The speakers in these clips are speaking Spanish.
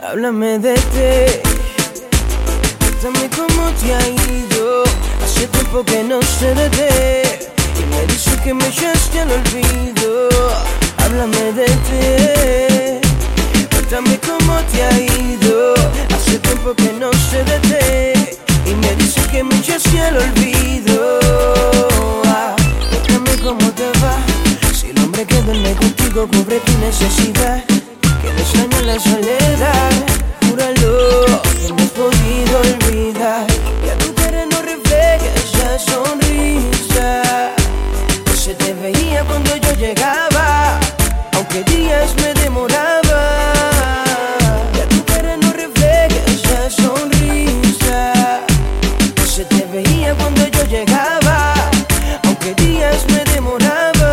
Háblame de ti, cuéntame cómo te ha ido. Hace tiempo que no sé de ti y me dice que me echaste al olvido. Háblame de ti, cuéntame cómo te ha ido. Hace tiempo que no sé de ti y me dice que me echaste al olvido. Cuéntame cómo te va, si el hombre que duerme contigo cubre tu necesidad, que le extraña la soledad. Júralo que no has podido olvidar, y a tu cara no refleja esa sonrisa que se te veía cuando yo llegaba, aunque días me demoraba. Y a tu cara no refleja esa sonrisa que se te veía cuando yo llegaba, aunque días me demoraba.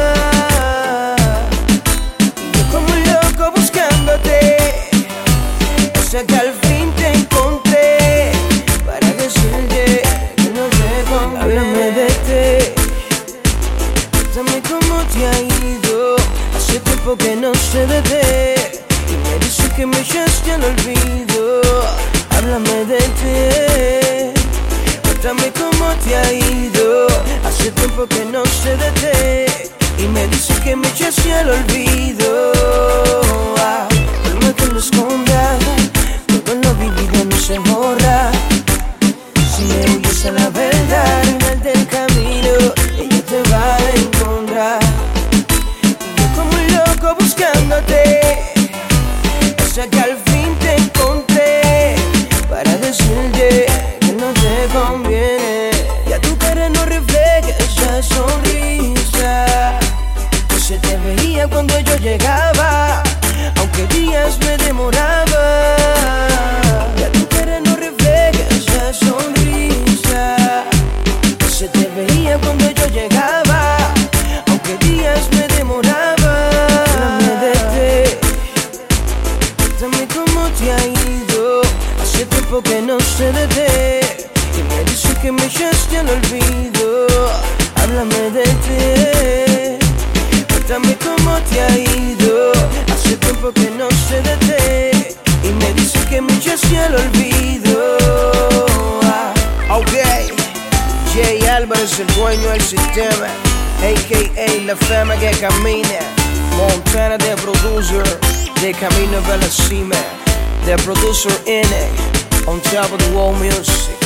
Y yo como un loco buscándote, hasta que al fin te encontré para decirte que no te conviene. Háblame de ti, cuéntame cómo te ha ido. Hace tiempo que no sé de ti y me dice que me echaste al olvido. Háblame de ti, cuéntame cómo te ha ido. Hace tiempo que no sé de ti y me dice que me echaste al olvido. Por más que lo escondas, todo lo vivido no se borra. Si me huyes a la verdad, al final del camino ella te va a encontrar. Y yo como un loco buscándote, hasta que al fin te encontré para decirte que no te conviene. Y a tu cara no refleja esa sonrisa que se te veía cuando yo llegaba, aunque días me demoraba. Y a tu cara no refleja esa sonrisa que se te veía cuando yo llegaba, aunque días me demoraba. Háblame de ti, cuéntame cómo te ha ido. Hace tiempo que no sé de ti y me dice que me echaste al olvido. Háblame de ti, cuéntame cómo te ha ido. Hace tiempo que no sé de ti y me dice que me echaste al olvido. Ok, Jay Álvarez, el dueño del sistema, a.k.a. la fama que camina. Montana, the producer, de camino a la cima. The producer in it, on top of the world music.